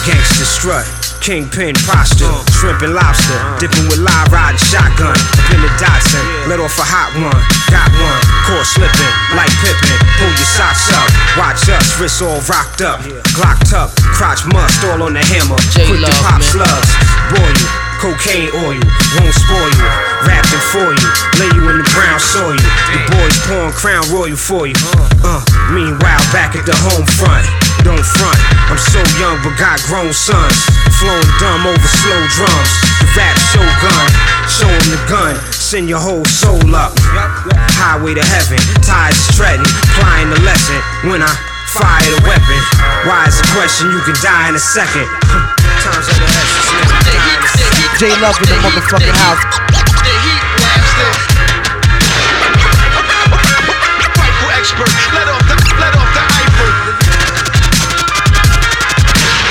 Gangsta strut, kingpin posture, shrimp and lobster, dipping with live riding shotgun. Up in the Datsun, let off a hot one, got one, caught slipping like Pippin. Pull your socks up, watch us, wrists all rocked up, glocked up, crotch must all on the hammer. Quick to pop slugs, boil you. Cocaine oil, won't spoil you. Wrapped it for you, lay you in the brown soil. The boys pouring Crown Royal for you. Meanwhile, back at the home front, don't front. I'm so young but got grown sons, flowing dumb over slow drums. The rap shogun, show 'em the gun, send your whole soul up. Highway to heaven, ties treading, applying the lesson. When I fire the weapon, why is the question? You can die in a second. Times of the essence, J Love in the motherfucking house.